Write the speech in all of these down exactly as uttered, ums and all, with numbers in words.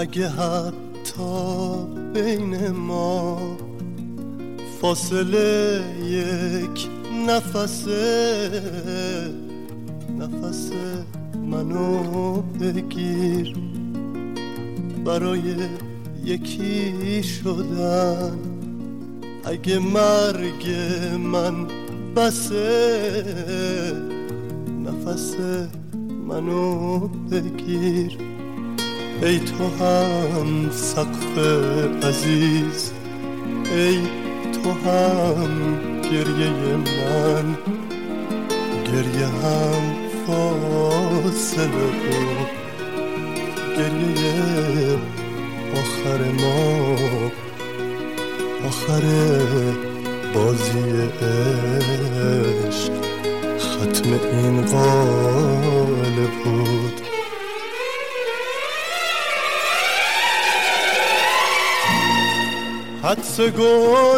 اگه حتی بین ما فاصله یک نفسه، نفس منو بگیر برای یکی شدن. اگه مرگ من بسه، نفس منو بگیر. ای تو هم سقف عزیز، ای تو هم گریه من، گریه هم فاصله بود، گریه آخر ما، آخر بازی عشق، ختم این قاله بود. حدس گر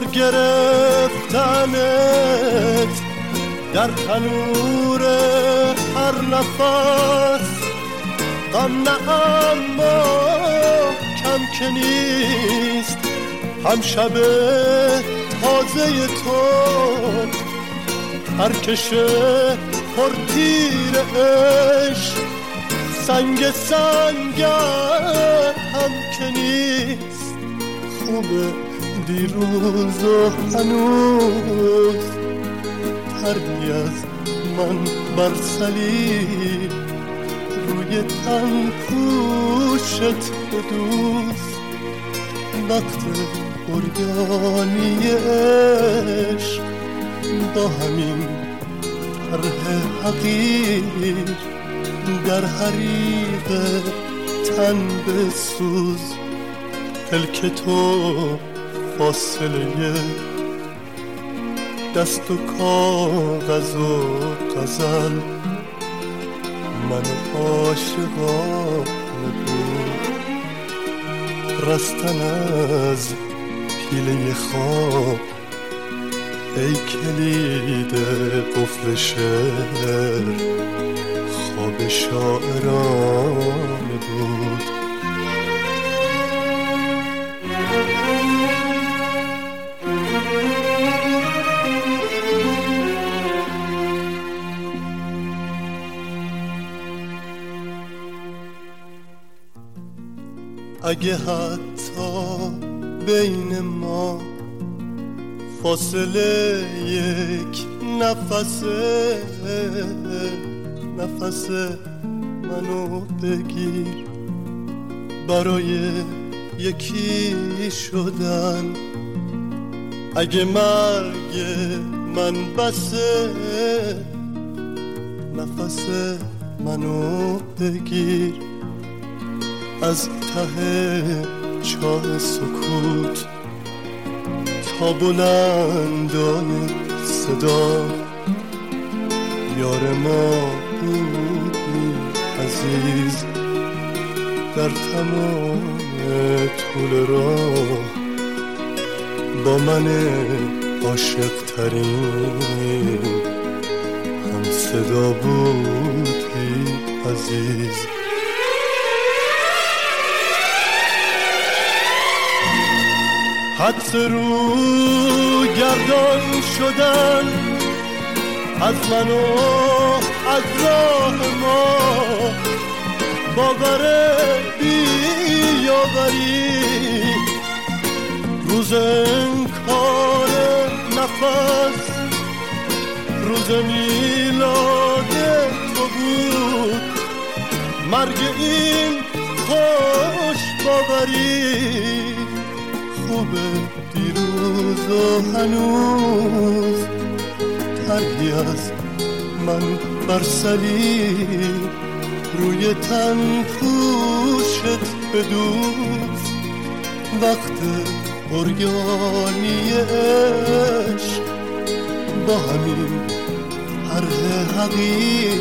گرفتنت در تنور هر نفس، غم نه اما کم که نیست، هم شب تازه تو ترکشه پر تیر عشق، سنگ سنگر هم که نیست. خوبه دیروز و هنوز تری از من بر صلیب، روی تن پوشت بدوز. وقت عریانی عشق با همین طرح حقیر، در حریق تن بسوز. پلک تو فاصله دست و کاغذ و غزل، من عاشقانه بود رستن از پیله خواب. ای کلید قفل شعر، خواب شاعرانه بود. اگه حتی بین ما فاصله یک نفسه، نفس منو بگیر برای یکی شدن. اگه مرگ من بسه، نفس منو بگیر. از ته چاه سکوت تا بلندان صدا، یار ما بودی عزیز در تمام طول راه. با من عاشق ترین هم صدا بودی عزیز. حدس رو گردان شدن از من و از راه ما، باور بیاوری روز انکار نفس، روز میلاد تو بود. مرگ این خوش باوری، خوبه دیروز و هنوز تری از من بر صلیب، روی تن پوشت بدوز. وقت عریانی عشق با همین طرح حقیر،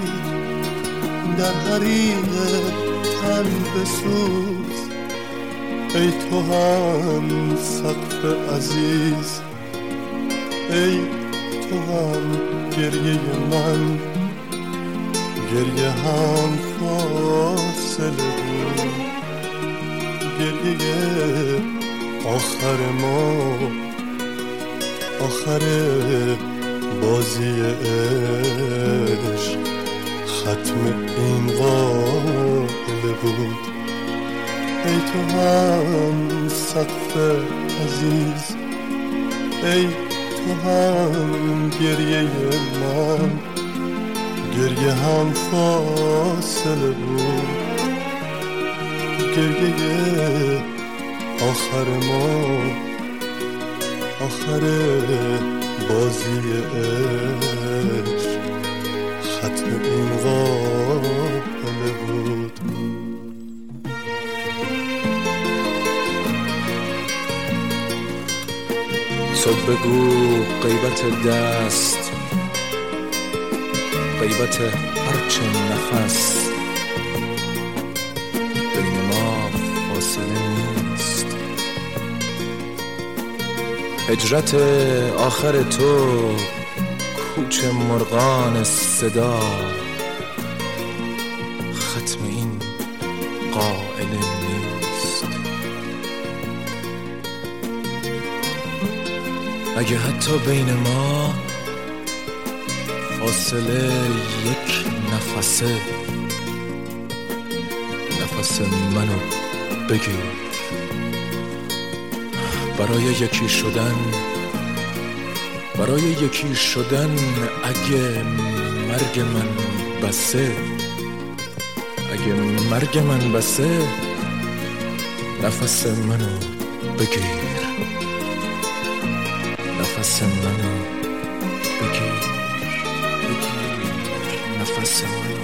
در حریق تن بسوز. ای تو هم سقف عزیز، ای تو هم گریه من، گریه هم فاصله بود، گریه آخر ما، آخر بازی عشق، ختم این قافله بود. ای تو هم سقف عزیز، ای تو هم گریه من، گریه هم فاصله بود. گریه آخر ما، آخر بازی عشق، ختم این قافله بود. تو بگو غیبت دست، غیبت هرچه نفس، بین ما فاصله نیست. هجرت آخر تو کوچ مرغان صدا، ختم این قائله نیست. اگه حتی بین ما فاصله یک نفسه، نفس منو بگیر. برای یکی شدن، برای یکی شدن اگه مرگ من بسه، اگه مرگ من بسه، نفس منو بگیر، نفس منو بگیر، بگیر نفس منو.